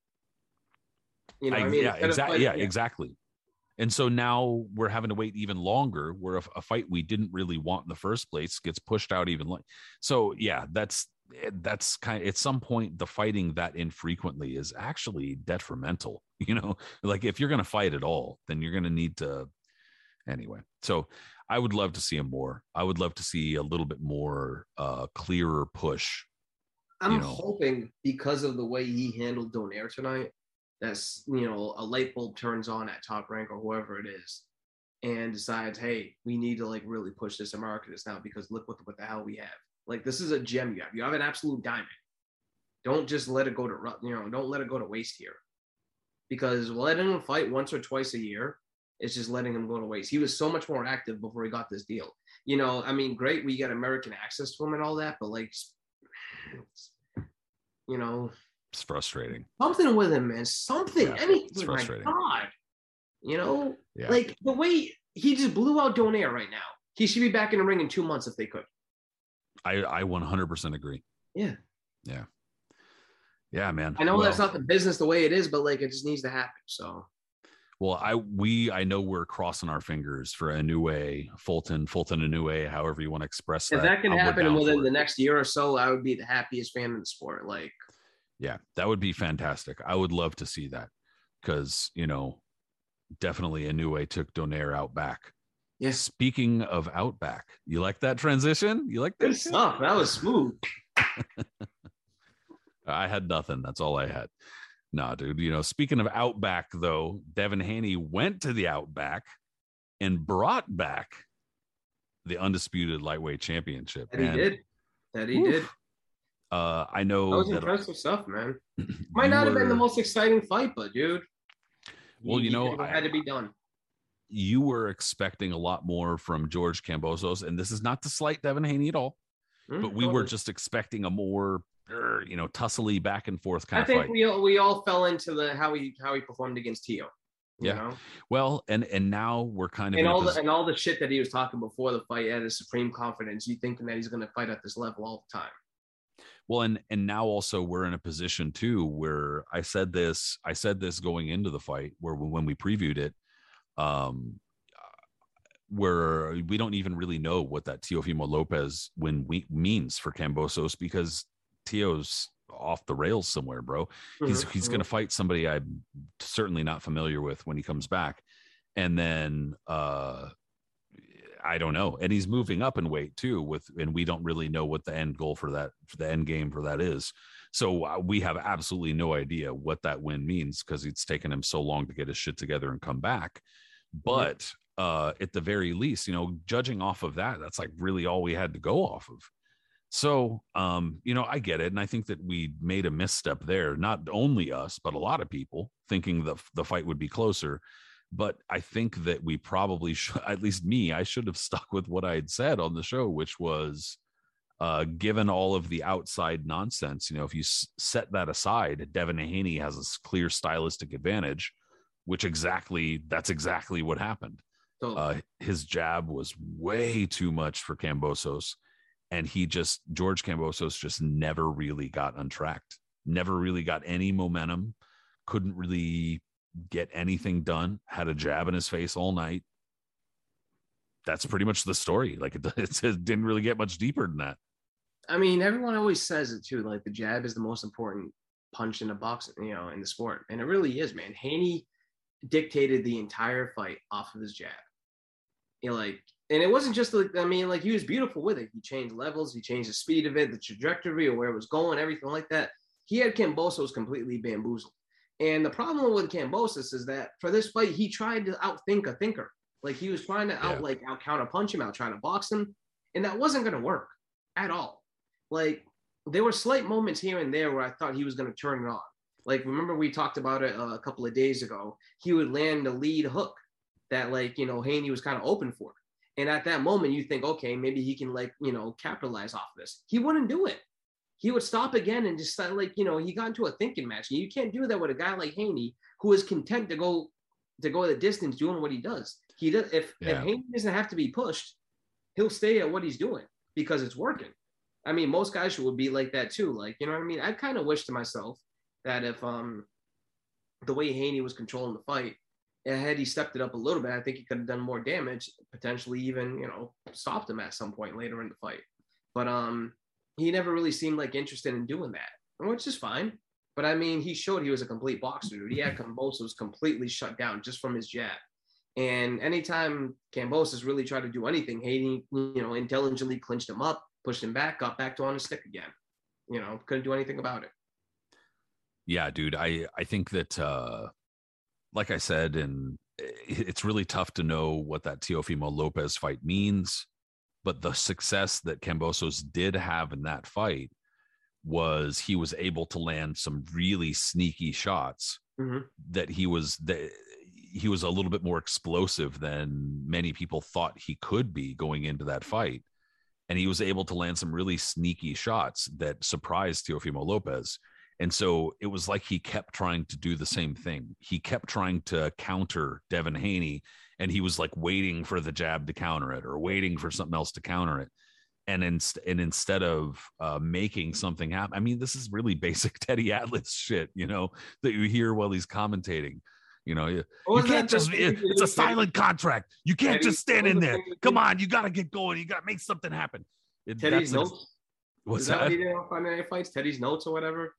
Yeah, exactly. Yeah, exactly. And so now we're having to wait even longer, where a fight we didn't really want in the first place gets pushed out even. So yeah, that's kind of, at some point, the fighting that infrequently is actually detrimental. Like if you're going to fight at all, then you're going to need to. Anyway, so I would love to see him more. I would love to see a little bit more clearer push. I'm hoping, because of the way he handled Donaire tonight, that's a light bulb turns on at Top Rank or whoever it is, and decides, hey, we need to like really push this and market this now, because look what the hell we have. Like, this is a gem you have. You have an absolute diamond. Don't just let it go to don't let it go to waste here, because letting him fight once or twice a year is just letting him go to waste. He was so much more active before he got this deal. I mean, great, we got American access to him and all that, but like, it's frustrating. Something with him, man. Something. Yeah, anything. it's frustrating. My God. Like the way he just blew out Donaire right now. He should be back in the ring in 2 months if they could. I 100% agree. Yeah. Yeah. Yeah, man. I know that's not the business the way it is, but like it just needs to happen. So. Well, I know we're crossing our fingers for Inoue, Fulton Inoue, however you want to express that. If that can happen within the next year or so, I would be the happiest fan in the sport. Like, yeah, that would be fantastic. I would love to see that, because definitely Inoue took Donaire out back. Yeah. Speaking of Outback, you like that transition? You like that? Good stuff. That was smooth. I had nothing. That's all I had. Nah, dude. Speaking of Outback, though, Devin Haney went to the Outback and brought back the undisputed lightweight championship. That he did. I know that was impressive stuff, man. Might not have been the most exciting fight, but dude. Well, it had to be done. You were expecting a lot more from George Kambosos, and this is not to slight Devin Haney at all, but we were just expecting a more, tussly back and forth kind of fight. I think we all fell into the how he performed against Tio. Yeah. Well, and now we're kind of and all the shit that he was talking before the fight at his supreme confidence. You thinking that he's going to fight at this level all the time. Well, and now also we're in a position too where I said this going into the fight, where when we previewed it, where we don't even really know what that Teofimo Lopez win means for Kambosos, because Tio's off the rails somewhere, bro. He's going to fight somebody I'm certainly not familiar with when he comes back, and then I don't know, and he's moving up in weight too, and we don't really know what the end goal for the end game for that is. So we have absolutely no idea what that win means, because it's taken him so long to get his shit together and come back. But at the very least, judging off of that, that's like really all we had to go off of. So, I get it. And I think that we made a misstep there, not only us, but a lot of people thinking the fight would be closer. But I think that we probably should, at least me, I should have stuck with what I had said on the show, which was, given all of the outside nonsense, if you set that aside, Devin Haney has a clear stylistic advantage, which that's exactly what happened. Totally. His jab was way too much for Kambosos, and George Kambosos just never really got untracked, never really got any momentum, couldn't really get anything done, had a jab in his face all night. That's pretty much the story. Like it didn't really get much deeper than that. I mean, everyone always says it too. Like the jab is the most important punch in the boxing, in the sport, and it really is, man. Haney dictated the entire fight off of his jab. And it wasn't just like, I mean, like he was beautiful with it. He changed levels, he changed the speed of it, the trajectory of where it was going, everything like that. He had Kambosos completely bamboozled. And the problem with Kambosos is that for this fight, he tried to outthink a thinker. Like he was trying to out counter punch him, out trying to box him, and that wasn't going to work at all. Like there were slight moments here and there where I thought he was going to turn it on. Like remember we talked about it a couple of days ago. He would land the lead hook that Haney was kind of open for, and at that moment you think, okay, maybe he can capitalize off this. He wouldn't do it. He would stop again and just he got into a thinking match. And you can't do that with a guy like Haney, who is content to go the distance doing what he does. He does. If Haney doesn't have to be pushed, he'll stay at what he's doing because it's working. I mean, most guys would be like that too. Like, you know what I mean? I kind of wish to myself that if the way Haney was controlling the fight, had he stepped it up a little bit, I think he could have done more damage, potentially even, stopped him at some point later in the fight. But he never really seemed like interested in doing that, which is fine. But I mean, he showed he was a complete boxer, dude. He had Kambosos completely shut down just from his jab. And anytime Kambosos really tried to do anything, Haney, intelligently clinched him up, pushed him back, got back to on his stick again. Couldn't do anything about it. Yeah, dude. I think that, like I said, and it's really tough to know what that Teofimo Lopez fight means. But the success that Kambosos did have in that fight was he was able to land some really sneaky shots. That he was a little bit more explosive than many people thought he could be going into that fight. And he was able to land some really sneaky shots that surprised Teofimo Lopez. And so it was like he kept trying to do the same thing. He kept trying to counter Devin Haney, and he was like waiting for the jab to counter it or waiting for something else to counter it. And instead of making something happen, I mean, this is really basic Teddy Atlas shit, that you hear while he's commentating. You can't just, it's a silent contract. You can't just stand in there. Come on, you got to get going. You got to make something happen. Teddy's notes? What's is that? What he did on Friday Night Fights? Teddy's notes or whatever?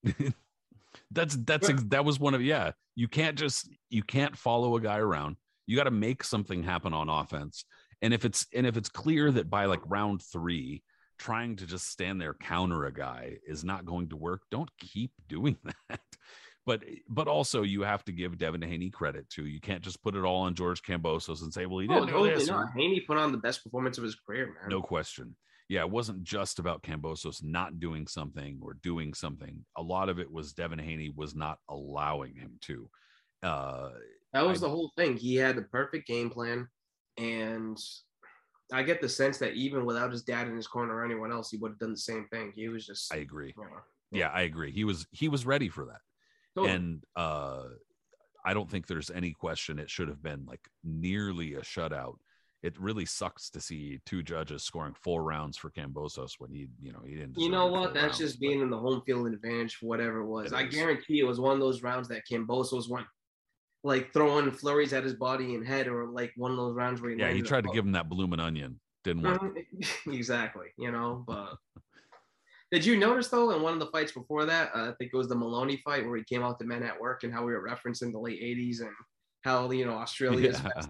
That was one of, you can't follow a guy around. You got to make something happen on offense. And if it's clear that by like round 3, trying to just stand there, counter a guy is not going to work, don't keep doing that. But also you have to give Devin Haney credit too. You can't just put it all on George Kambosos and say, well, he didn't do this. Haney put on the best performance of his career, man. No question. Yeah, it wasn't just about Kambosos not doing something or doing something. A lot of it was Devin Haney was not allowing him to. That was the whole thing. He had the perfect game plan. And I get the sense that even without his dad in his corner or anyone else, he would have done the same thing. He was just. I agree. Yeah, I agree. He was ready for that. Totally. And I don't think there's any question it should have been like nearly a shutout. It really sucks to see 2 judges scoring 4 rounds for Kambosos when he didn't. You know what? That's just being in the home field advantage for whatever it was. I guarantee it was one of those rounds that Kambosos went like throwing flurries at his body and head, or like one of those rounds where he tried to give him that bloomin' onion. Didn't work. Exactly. But did you notice though in one of the fights before that, I think it was the Maloney fight where he came out to Men at Work and how we were referencing the late 80s and how Australia's best.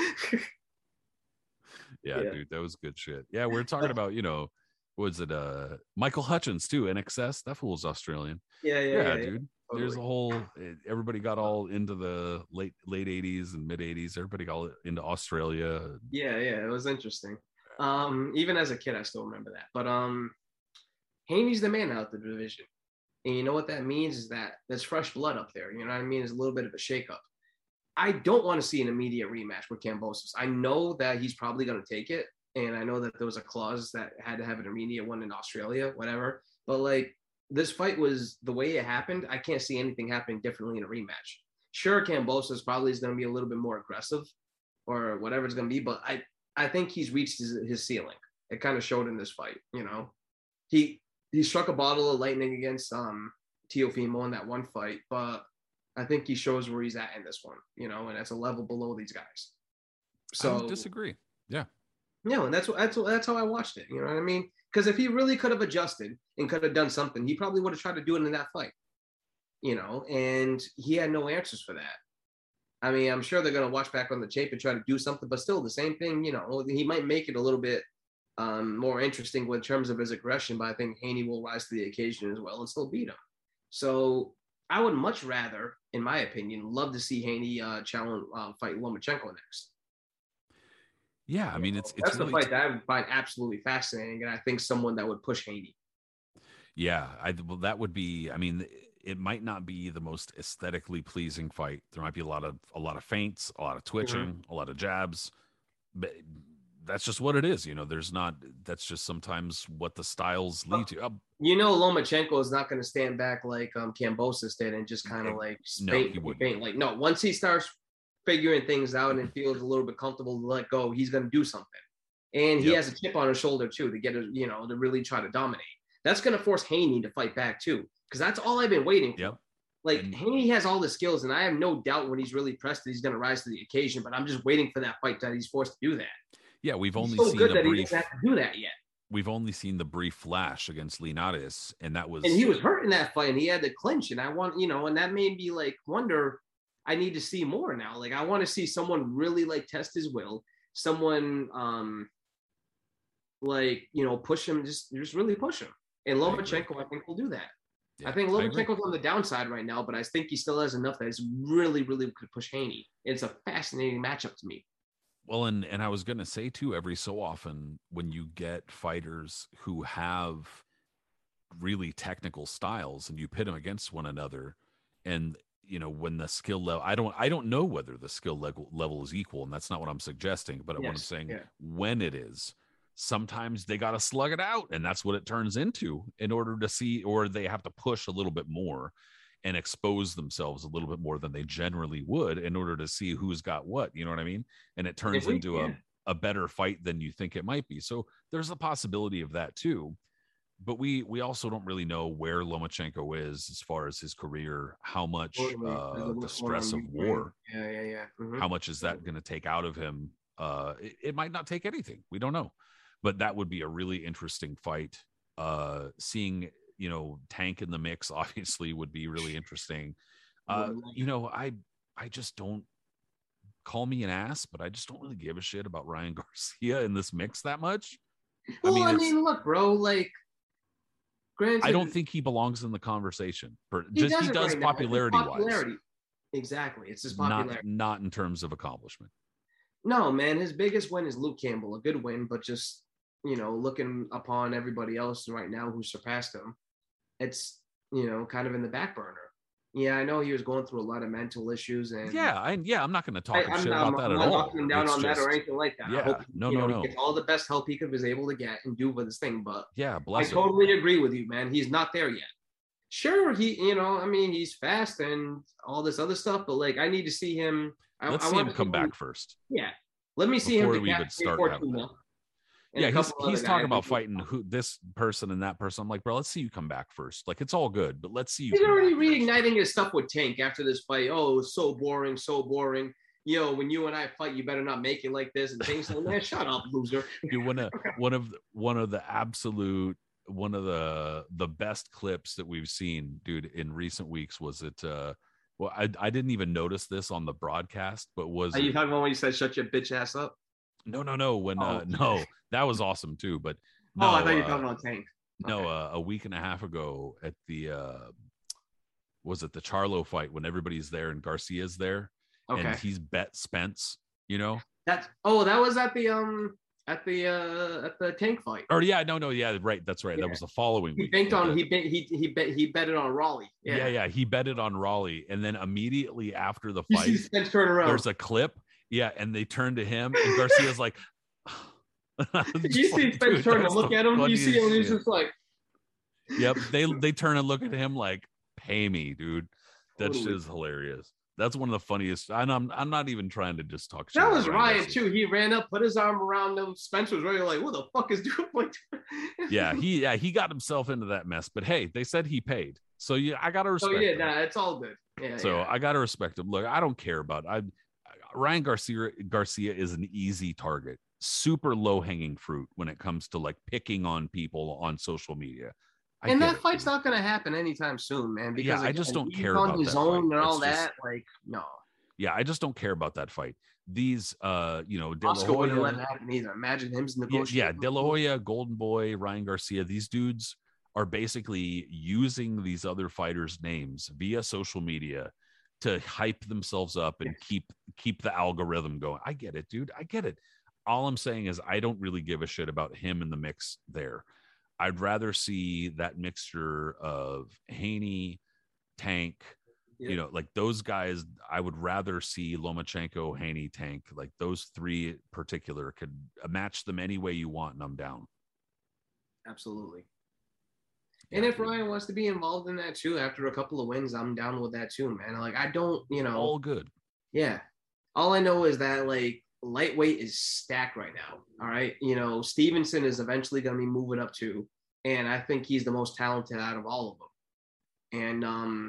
Yeah, dude, that was good shit. Yeah, we're talking about, was it Michael Hutchins too, NXS? That fool's Australian. Yeah, dude. Totally. There's a whole, everybody got all into the late 80s and mid 80s. Everybody got into Australia. Yeah, it was interesting. Even as a kid, I still remember that. But Haney's the man out the division. And you know what that means is that there's fresh blood up there. You know what I mean? It's a little bit of a shakeup. I don't want to see an immediate rematch with Kambosos. I know that he's probably going to take it. And I know that there was a clause that had to have an immediate one in Australia, whatever. But like this fight was the way it happened. I can't see anything happening differently in a rematch. Sure, Kambosos probably is going to be a little bit more aggressive or whatever it's going to be, but I think he's reached his ceiling. It kind of showed in this fight, you know. He struck a bottle of lightning against Teofimo in that one fight, but I think he shows where he's at in this one, you know, and it's a level below these guys. So I would disagree. Yeah. No, and that's how I watched it. You know what I mean? Because if he really could have adjusted and could have done something, he probably would have tried to do it in that fight. You know, and he had no answers for that. I mean, I'm sure they're going to watch back on the tape and try to do something, but still the same thing. You know, he might make it a little bit more interesting in terms of his aggression, but I think Haney will rise to the occasion as well and still beat him. So I would much rather, in my opinion, love to see Haney challenge fight Lomachenko next. Yeah, I mean, it's that's really the fight that I would find absolutely fascinating, and I think someone that would push Haney. Yeah, well, that would be. I mean, it might not be the most aesthetically pleasing fight. There might be a lot of feints, a lot of twitching, a lot of jabs, but that's just what it is. You know, there's not. That's just sometimes what the styles lead to. You know, Lomachenko is not going to stand back like Kambosos did and just kind of like faint. Like no, once he starts figuring things out and feels a little bit comfortable to let go, he's going to do something. And he has a chip on his shoulder too to get it, you know, to really try to dominate. That's going to force Haney to fight back too, because that's all I've been waiting for. Yep. Like Haney has all the skills, and I have no doubt when he's really pressed that he's going to rise to the occasion. But I'm just waiting for that fight that he's forced to do that. Yeah, we've only seen good that he doesn't have to do that yet. We've only seen the brief flash against Linares, and that was. And he was hurt in that fight, and he had to clinch. And I want, you know, and that made me like wonder. I need to see more now. Like I want to see someone really like test his will. Someone like, you know, push him, just really push him. And Lomachenko, I think, will do that. Yeah, I think Lomachenko's on the downside right now, but I think he still has enough that he's really, really could push Haney. It's a fascinating matchup to me. Well, and I was going to say too, every so often when you get fighters who have really technical styles and you pit them against one another, and you know, when the skill level, I don't know whether the skill level is equal, and that's not what I'm suggesting, but what I'm saying, when it is, sometimes they got to slug it out, and that's what it turns into in order to see, or they have to push a little bit more and expose themselves a little bit more than they generally would in order to see who's got what, you know what I mean? And it turns into a better fight than you think it might be. So there's a possibility of that too. But we also don't really know where Lomachenko is as far as his career, how much the stress of war, how much is that going to take out of him? It might not take anything. We don't know. But that would be a really interesting fight. Seeing, you know, Tank in the mix obviously would be really interesting. You know, I just don't, call me an ass, but I just don't really give a shit about Ryan Garcia in this mix that much. Well, I mean look, bro, like, granted, I don't think he belongs in the conversation. He does popularity-wise. Exactly. It's his popularity. Not in terms of accomplishment. No, man. His biggest win is Luke Campbell. A good win, but just, you know, looking upon everybody else right now who surpassed him, it's, you know, kind of in the back burner. Yeah, I know he was going through a lot of mental issues, and I'm not going to talk shit about that at all. I'm not knocking down on that or anything like that. Yeah, I hope no. He gets all the best help he was able to get and do with this thing. But yeah, I totally agree with you, man. He's not there yet. Sure, he's fast and all this other stuff, but like, I need to see him. Let's see him come back first. Yeah, let me see him before we would start having that. Yeah, he's talking about fighting this person and that person. I'm like, bro, let's see you come back first. Like, it's all good, but let's see you. He's already reigniting his stuff with Tank after this fight. Oh, it was so boring. Yo, when you and I fight, you better not make it like this. And Tank's like, man, shut up, loser. Dude, one of the absolute, one of the best clips that we've seen, dude, in recent weeks was it. Well, I didn't even notice this on the broadcast, but Are you talking about when you said shut your bitch ass up? No. When no, that was awesome too. But no, I thought you were talking about Tank. No, a week and a half ago at the was it the Charlo fight when everybody's there and Garcia's there, and he's bet Spence. You know that was at the Tank fight. Or right. That's right. Yeah. That was the following week. He betted on Raleigh. Yeah. He betted on Raleigh, and then immediately after the fight, you see Spence turn around. There's a clip. Yeah, and they turn to him, and Garcia's like, you see Spence turn and look at him. You see him, and he's just like, yep. They turn and look at him like, pay me, dude. That shit is hilarious. That's one of the funniest. And I'm not even trying to just talk shit. That was Ryan Ryan Garcia. too. He ran up, put his arm around him. Spencer was really like, "What the fuck is doing?" Like, he got himself into that mess. But hey, they said he paid, so yeah, I gotta so respect. yeah, him. nah, it's all good. Yeah, So yeah. I gotta respect him. Look, I don't care about Ryan Garcia is an easy target, super low hanging fruit when it comes to like picking on people on social media. And that fight's not going to happen anytime soon, man. Because I again, just don't he's care on about his that own fight. and all It's just, that. Like, no. Yeah, I just don't care about that fight. These, De La Oscar wouldn't let Hoya, it happen either. Imagine him's negotiating. yeah, De La Hoya, Golden Boy, Ryan Garcia. These dudes are basically using these other fighters' names via social media to hype themselves up and keep the algorithm going. I get it, dude. I get it. All I'm saying is I don't really give a shit about him in the mix there. I'd rather see that mixture of Haney, Tank, like those guys. I would rather see Lomachenko, Haney, Tank, like those three particular could match them any way you want, and I'm down. Absolutely. Yeah, And if dude. Ryan wants to be involved in that too, after a couple of wins, I'm down with that too, man. Like, I don't, All good. yeah. All I know is that like lightweight is stacked right now. All right. Stevenson is eventually going to be moving up too. And I think he's the most talented out of all of them. And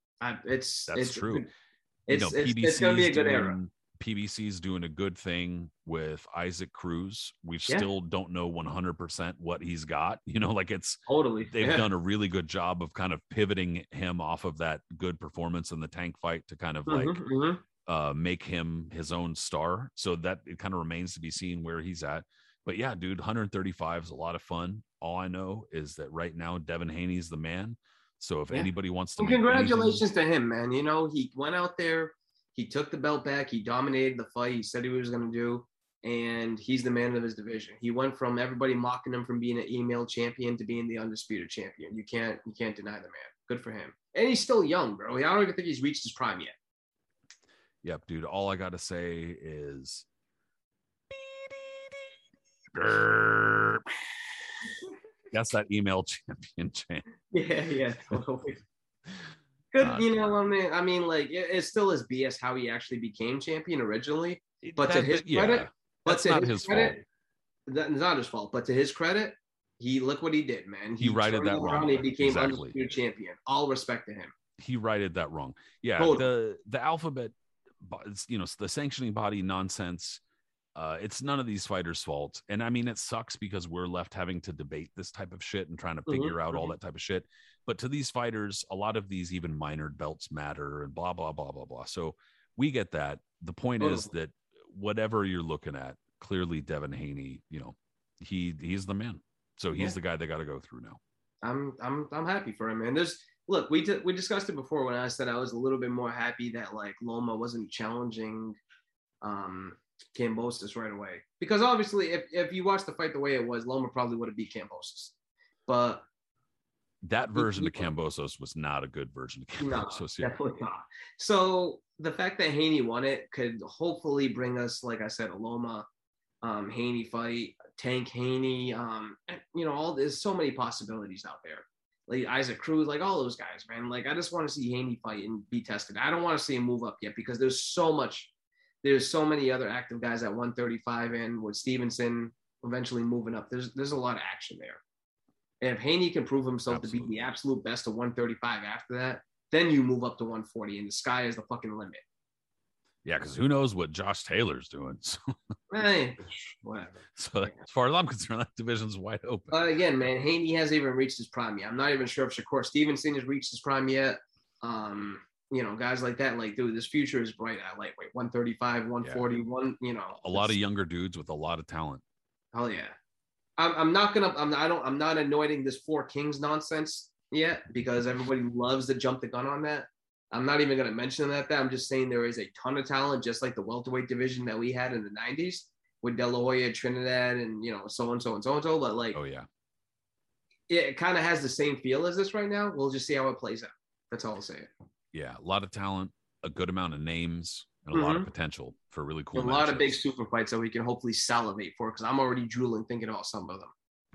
That's true. It's going to be a good era. PBC's doing a good thing with Isaac Cruz. We Yeah. still don't know 100% what he's got. Like Totally. they've done a really good job of kind of pivoting him off of that good performance in the Tank fight to kind of make him his own star. So that it kind of remains to be seen where he's at. But yeah, dude, 135 is a lot of fun. All I know is that right now Devin Haney's the man. So if anybody wants to, congratulations to him, man. He went out there, he took the belt back, he dominated the fight. He said he was going to do, and he's the man of his division. He went from everybody mocking him from being an email champion to being the undisputed champion. You can't deny the man. Good for him. And he's still young, bro. I don't even think he's reached his prime yet. Yep, dude. All I got to say is that's that email champion chant. Yeah, totally. Good, I mean, like it still is BS how he actually became champion originally. But to his credit, that's not his fault. That's not his fault. But to his credit, look what he did, man. He righted that wrong. He became undisputed champion. All respect to him. He righted that wrong. Yeah, totally. the alphabet, the sanctioning body nonsense. It's none of these fighters' fault. And I mean, it sucks because we're left having to debate this type of shit and trying to figure out all that type of shit. But to these fighters, a lot of these even minor belts matter and blah, blah, blah, blah, blah. So we get that. The point is that whatever you're looking at, clearly Devin Haney, he's the man. So he's the guy they got to go through now. I'm happy for him, man. Look, we discussed it before when I said I was a little bit more happy that like Loma wasn't challenging Kambosos right away, because obviously if you watch the fight the way it was, Loma probably would have beat Kambosos, but that version of Kambosos was not a good version of Kambosos. No, definitely not. So the fact that Haney won it could hopefully bring us, like I said, a Loma Haney fight, Tank Haney, there's so many possibilities out there, like Isaac Cruz, like all those guys, man. Like I just want to see Haney fight and be tested. I don't want to see him move up yet because there's so many other active guys at 135, and with Stevenson eventually moving up, there's a lot of action there. And if Haney can prove himself to be the absolute best of 135 after that, then you move up to 140, and the sky is the fucking limit. Yeah, because who knows what Josh Taylor's doing? So. Whatever. So as far as I'm concerned, that division's wide open. But again, man, Haney hasn't even reached his prime yet. I'm not even sure if Shakur Stevenson has reached his prime yet. Guys like that, like, dude, this future is bright at lightweight, 135, 141, a lot of younger dudes with a lot of talent. Hell yeah. I'm not anointing this Four Kings nonsense yet because everybody loves to jump the gun on that. I'm not even going to mention that. I'm just saying there is a ton of talent, just like the welterweight division that we had in the 90s with De La Hoya, Trinidad, and so and so and so and so. But like, oh yeah, it kind of has the same feel as this right now. We'll just see how it plays out. That's all I'll say. Yeah, a lot of talent, a good amount of names, and a lot of potential for really cool. A lot of big super fights that we can hopefully salivate for, because I'm already drooling thinking about some of them.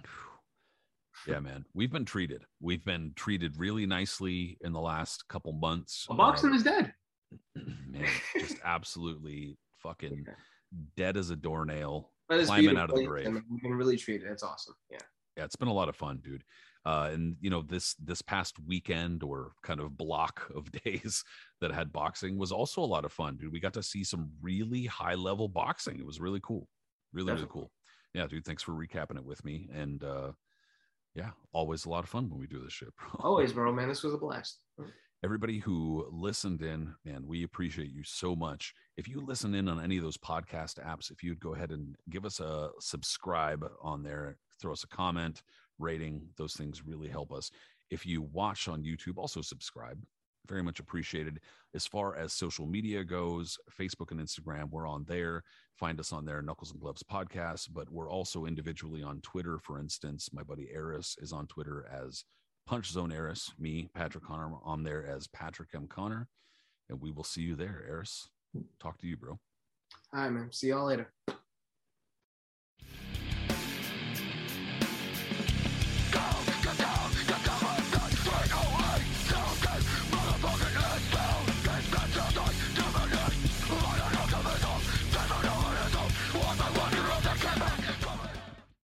Yeah, man, we've been treated really nicely in the last couple months. Boxing is dead. man, just absolutely fucking dead as a doornail, But it's climbing out of the beautiful, grave. and you can really treat it. It's awesome. Yeah. Yeah, it's been a lot of fun, dude. And you know, this past weekend or kind of block of days that had boxing was also a lot of fun, dude. We got to see some really high level boxing. It was really cool. Really cool. Yeah, dude, thanks for recapping it with me. And yeah, always a lot of fun when we do this shit, bro. Always, bro, man. This was a blast. Everybody who listened in, man, we appreciate you so much. If you listen in on any of those podcast apps, if you'd go ahead and give us a subscribe on there, throw us a comment, rating, those things really help us. If you watch on YouTube, also subscribe. Very much appreciated. As far as social media goes, Facebook and Instagram, we're on there. Find us on there, Knuckles and Gloves Podcast, but we're also individually on Twitter. For instance, my buddy Eris is on Twitter as Punch Zone Eris. Me, Patrick Connor, on there as Patrick M. Connor. And we will see you there, Eris. Talk to you, bro. All right, man. See y'all later.